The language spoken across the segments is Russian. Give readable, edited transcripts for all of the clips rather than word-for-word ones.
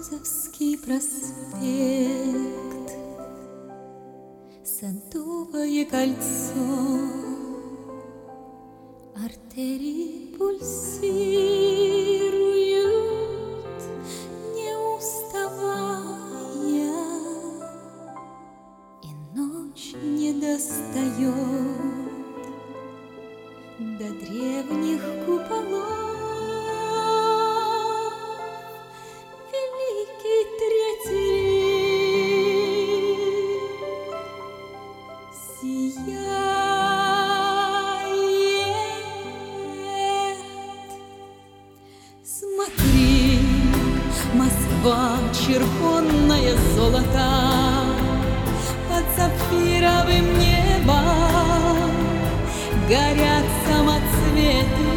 Кутузовский проспект, Садовое кольцо, артерии пульсируют, не уставая, и ночь не достает до древних куполов. Великий третий сияет. Смотри, Москва, червонное золото, под сапфировым небом горят самоцветы,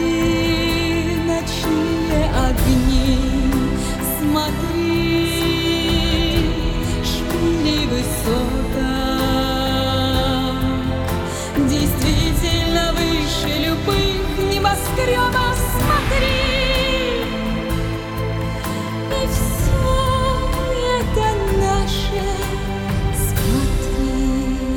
ночные огни. Смотри, шпили высоток, действительно выше любых небоскребов. Смотри, и все это наше. Смотри,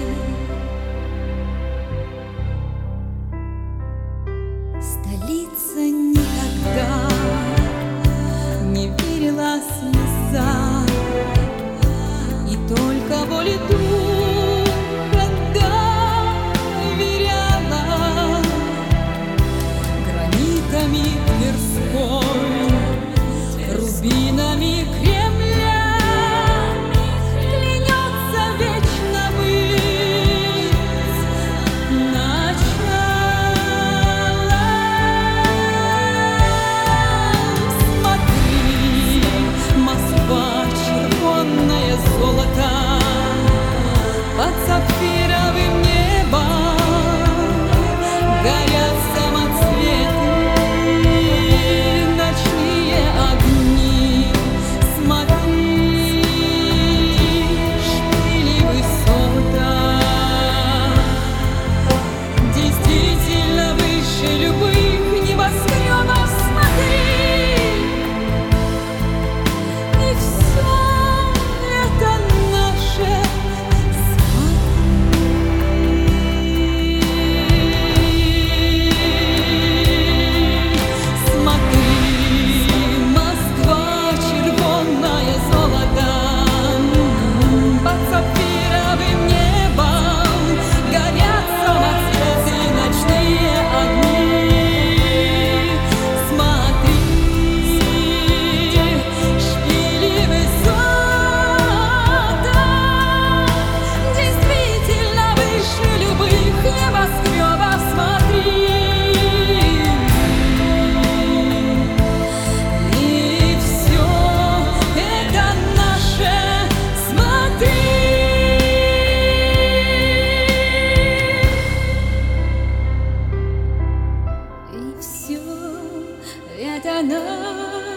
столица никогда не верила слеза, и только воле духа доверяла. Гранитами Тверской, рубинами Кремля клянется вечно быть началом. Смотри, Москва, червонное золото, под сапфировым небом горят самоцветы, ночные огни. Смотри, шпили высоток, действительно выше любых небоскребов. Смотри, и все это наше. Смотри, Москва, червонное золото, под сапфировым небом горят самоцветы, ночные огни. Смотри, шпили высоток, действительно выше любых небоскребов. Смотри, и все это наше. Смотри, и все это наше.